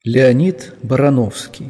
Леонид Барановский.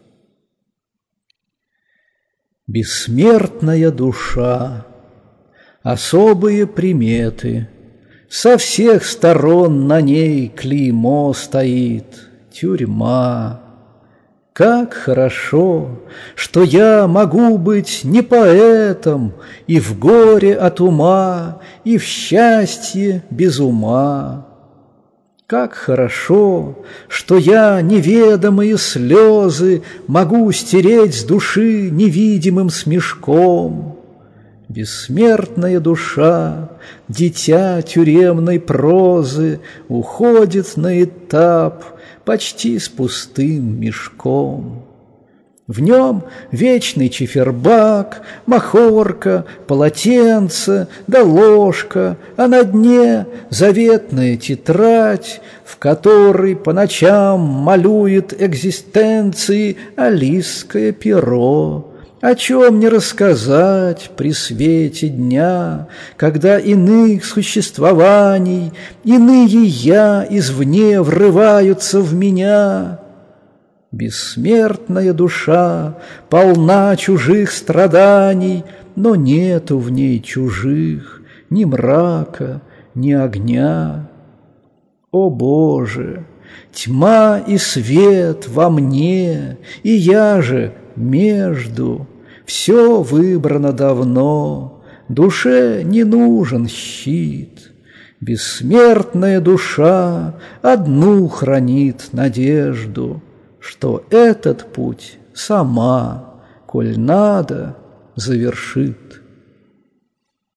Бессмертная душа, особые приметы, со всех сторон на ней клеймо стоит, тюрьма. Как хорошо, что я могу быть не поэтом, и в горе от ума, и в счастье без ума. Как хорошо, что я неведомые слезы могу стереть с души невидимым смешком. Бессмертная душа, дитя тюремной прозы, уходит на этап почти с пустым мешком. В нем вечный чифербак, махорка, полотенце да ложка, а на дне заветная тетрадь, в которой по ночам малюет экзистенции алисское перо. О чем не рассказать при свете дня, когда иных существований, иные я извне врываются в меня? Бессмертная душа полна чужих страданий, но нету в ней чужих ни мрака, ни огня. О Боже, тьма и свет во мне, и я же между. Все выбрано давно, душе не нужен щит. Бессмертная душа одну хранит надежду, что этот путь сама, коль надо, завершит.